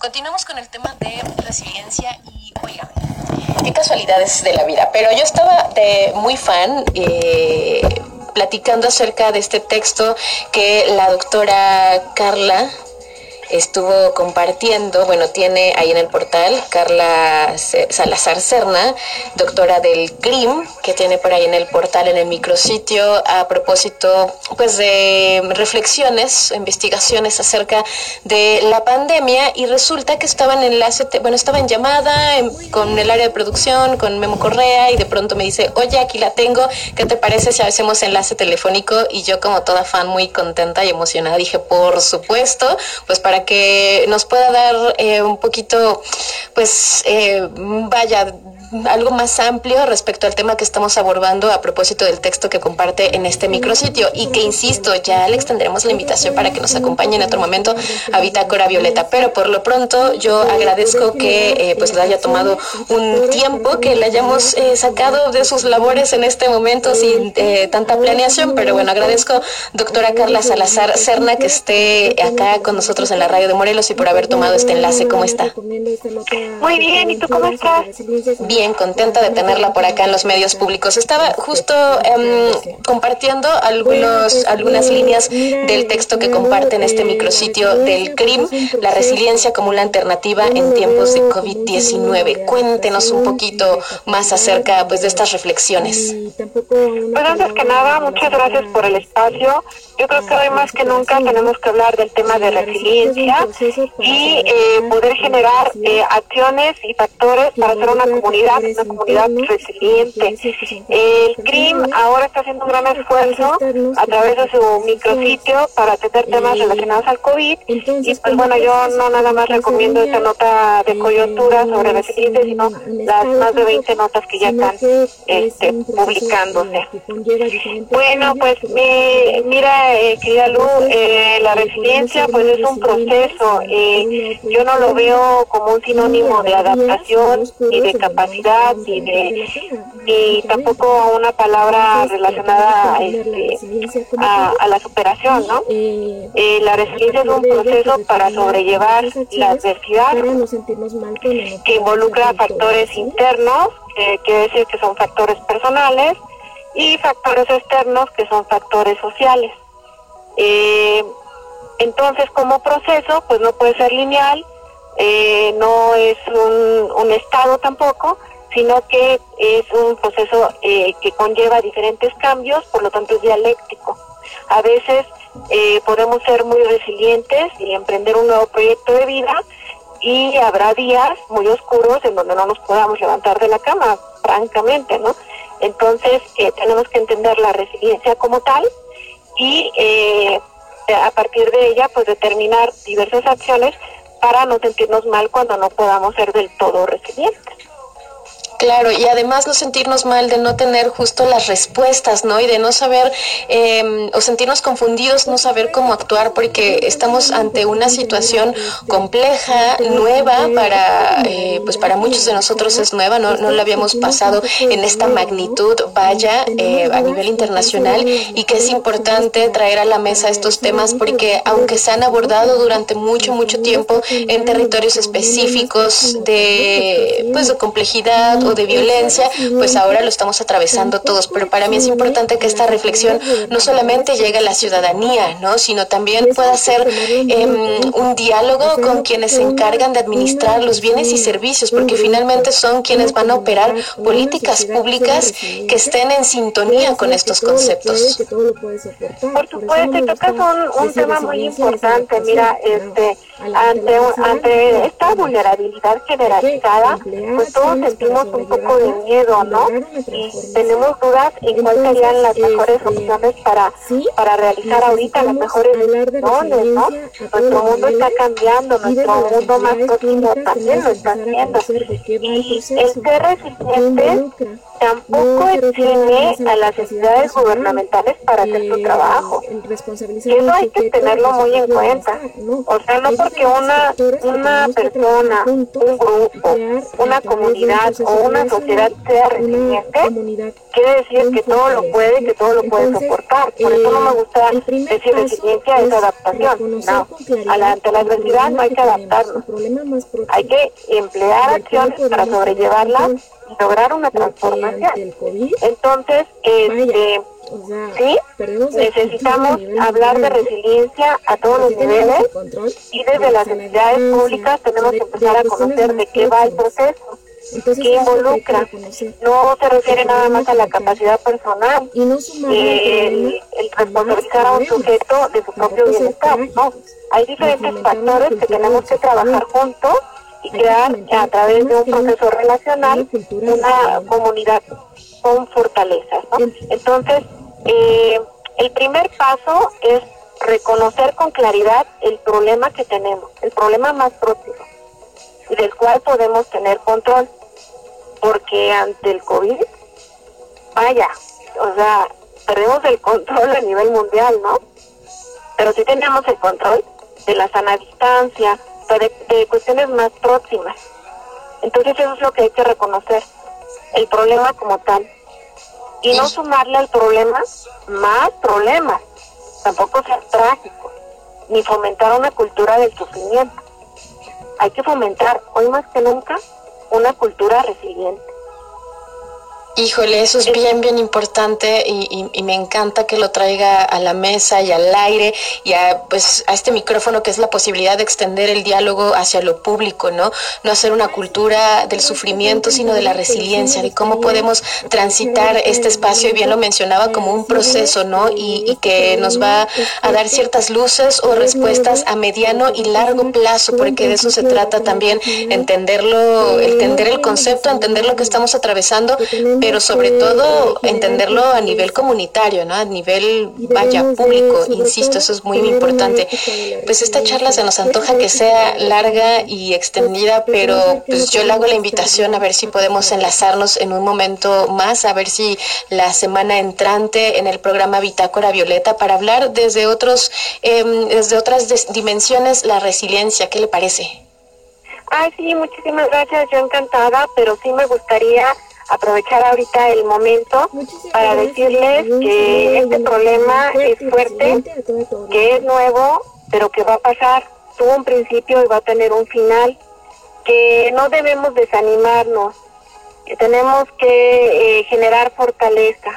Continuamos con el tema de resiliencia y, oigan, qué casualidades de la vida. Pero yo estaba muy fan platicando acerca de este texto que la doctora Carla estuvo compartiendo, tiene ahí en el portal, Carla Salazar Serna, doctora del CRIM, que tiene por ahí en el portal, en el micrositio, a propósito, de reflexiones, investigaciones acerca de la pandemia, y resulta que estaba en enlace, estaba en llamada con el área de producción, con Memo Correa, y de pronto me dice, oye, aquí la tengo, ¿qué te parece si hacemos enlace telefónico? Y yo, como toda fan, muy contenta y emocionada, dije, por supuesto, pues para que nos pueda dar un poquito, algo más amplio respecto al tema que estamos abordando a propósito del texto que comparte en este micrositio, y que, insisto, ya le extenderemos la invitación para que nos acompañe en otro momento a Bitácora Violeta. Pero por lo pronto yo agradezco que le haya tomado un tiempo, que le hayamos sacado de sus labores en este momento sin tanta planeación, pero agradezco, doctora Carla Salazar Serna, que esté acá con nosotros en la radio de Morelos y por haber tomado este enlace. ¿Cómo está? Muy bien, ¿y tú cómo estás? Bien, contenta de tenerla por acá en los medios públicos. Estaba justo compartiendo algunas líneas del texto que comparte en este micrositio del CRIM, La resiliencia como una alternativa en tiempos de COVID-19. Cuéntenos un poquito más acerca de estas reflexiones. Pues antes que nada, muchas gracias por el espacio. Yo creo que hoy más que nunca tenemos que hablar del tema de resiliencia y poder generar acciones y factores para hacer una comunidad resiliente. El CRIM ahora está haciendo un gran esfuerzo a través de su micrositio para atender temas relacionados al COVID, y yo no nada más recomiendo esta nota de coyuntura sobre resiliencia, sino las más de 20 notas que ya están publicándose. Bueno, pues mira, querida Lu, la resiliencia es un proceso. Yo no lo veo como un sinónimo de adaptación y de capacidad y tampoco una palabra relacionada a la superación, ¿no? La resiliencia es un proceso para sobrellevar la adversidad, que involucra factores internos, quiere decir que son factores personales, y factores externos, que son factores sociales. Entonces, como proceso, no puede ser lineal, no es un estado tampoco, sino que es un proceso que conlleva diferentes cambios, por lo tanto es dialéctico. A veces podemos ser muy resilientes y emprender un nuevo proyecto de vida, y habrá días muy oscuros en donde no nos podamos levantar de la cama, francamente, ¿no? Entonces tenemos que entender la resiliencia como tal y a partir de ella determinar diversas acciones para no sentirnos mal cuando no podamos ser del todo resilientes. Claro, y además no sentirnos mal de no tener justo las respuestas, ¿no? Y de no saber, o sentirnos confundidos, no saber cómo actuar, porque estamos ante una situación compleja, nueva, para muchos de nosotros es nueva, no la habíamos pasado en esta magnitud, a nivel internacional, y que es importante traer a la mesa estos temas, porque aunque se han abordado durante mucho tiempo en territorios específicos de complejidad o de violencia, ahora lo estamos atravesando todos. Pero para mí es importante que esta reflexión no solamente llegue a la ciudadanía, ¿no?, sino también pueda ser un diálogo con quienes se encargan de administrar los bienes y servicios, porque finalmente son quienes van a operar políticas públicas que estén en sintonía con estos conceptos. Por supuesto, tocas un tema muy importante. Mira, ante esta vulnerabilidad generalizada, todos sentimos un poco de miedo, ¿no? Y tenemos dudas en cuáles serían las mejores opciones para realizar ahorita las mejores decisiones, ¿no? Nuestro mundo está cambiando, nuestro mundo más próximo también lo está haciendo. Y el ser resiliente tampoco exime a las entidades gubernamentales para hacer su trabajo. Y eso hay que tenerlo muy en cuenta. O sea, no porque una persona, un grupo, una comunidad o una sociedad sea resiliente, quiere decir que todo lo puede, que todo lo puede soportar. Por eso no me gusta decir resiliencia es adaptación. No, ante la adversidad no hay que adaptarnos. Hay que emplear acciones para sobrellevarla y lograr una transformación. Entonces, sí, necesitamos hablar de resiliencia a todos los niveles y desde las entidades públicas tenemos que empezar a conocer de qué va el proceso, qué involucra. No se refiere nada más a la capacidad personal, el responsabilizar a un sujeto de su propio bienestar, no. Hay diferentes factores que tenemos que trabajar juntos y crear a través de un proceso relacional una comunidad con fortalezas, ¿no? Entonces, el primer paso es reconocer con claridad el problema que tenemos, el problema más próximo, y del cual podemos tener control, porque ante el COVID, vaya, o sea, perdemos el control a nivel mundial, ¿no? Pero sí tenemos el control de la sana distancia, de cuestiones más próximas. Entonces eso es lo que hay que reconocer, el problema como tal. Y no sumarle al problema más problemas, tampoco ser trágico, ni fomentar una cultura del sufrimiento. Hay que fomentar, hoy más que nunca, una cultura resiliente. Híjole, eso es bien importante y me encanta que lo traiga a la mesa y al aire y a este micrófono, que es la posibilidad de extender el diálogo hacia lo público, ¿no? No hacer una cultura del sufrimiento, sino de la resiliencia, de cómo podemos transitar este espacio, y bien lo mencionaba, como un proceso, ¿no? Y que nos va a dar ciertas luces o respuestas a mediano y largo plazo, porque de eso se trata también, entender el concepto, entender lo que estamos atravesando, pero sobre todo entenderlo a nivel comunitario, ¿no? A nivel, público, insisto, eso es muy importante. Pues esta charla se nos antoja que sea larga y extendida, pero pues yo le hago la invitación a ver si podemos enlazarnos en un momento más, a ver si la semana entrante en el programa Bitácora Violeta, para hablar desde otras dimensiones la resiliencia. ¿Qué le parece? Sí, muchísimas gracias, yo encantada, pero sí me gustaría aprovechar ahorita el momento para decirles que este problema es fuerte, que es nuevo, pero que va a pasar, tuvo un principio y va a tener un final, que no debemos desanimarnos, que tenemos que generar fortaleza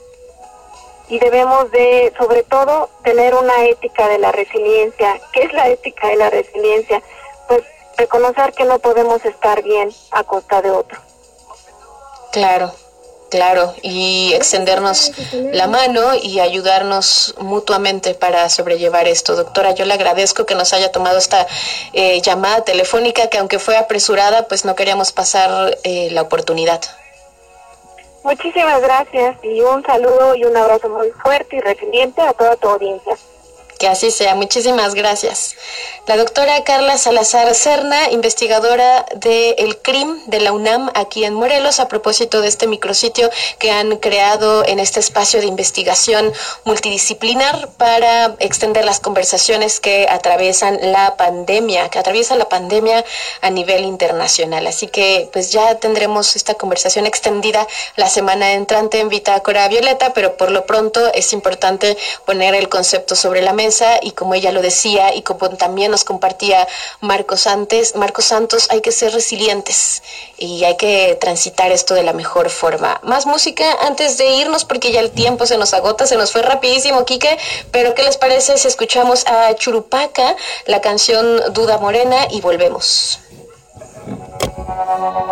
y debemos de, sobre todo, tener una ética de la resiliencia. ¿Qué es la ética de la resiliencia? Pues reconocer que no podemos estar bien a costa de otro. Claro, y extendernos la mano y ayudarnos mutuamente para sobrellevar esto. Doctora, yo le agradezco que nos haya tomado esta llamada telefónica, que aunque fue apresurada, pues no queríamos pasar la oportunidad. Muchísimas gracias y un saludo y un abrazo muy fuerte y resiliente a toda tu audiencia. Que así sea, muchísimas gracias. La doctora Carla Salazar Serna, investigadora del CRIM de la UNAM aquí en Morelos, a propósito de este micrositio que han creado en este espacio de investigación multidisciplinar para extender las conversaciones que atraviesan la pandemia, a nivel internacional. Así que pues ya tendremos esta conversación extendida la semana entrante en Bitácora Violeta, pero por lo pronto es importante poner el concepto sobre la mesa, y como ella lo decía y como también nos compartía Marcos Santos, hay que ser resilientes y hay que transitar esto de la mejor forma. Más música antes de irnos, porque ya el tiempo se nos agota, se nos fue rapidísimo, Quique, pero ¿qué les parece si escuchamos a Churupaca, la canción Duda Morena, y volvemos?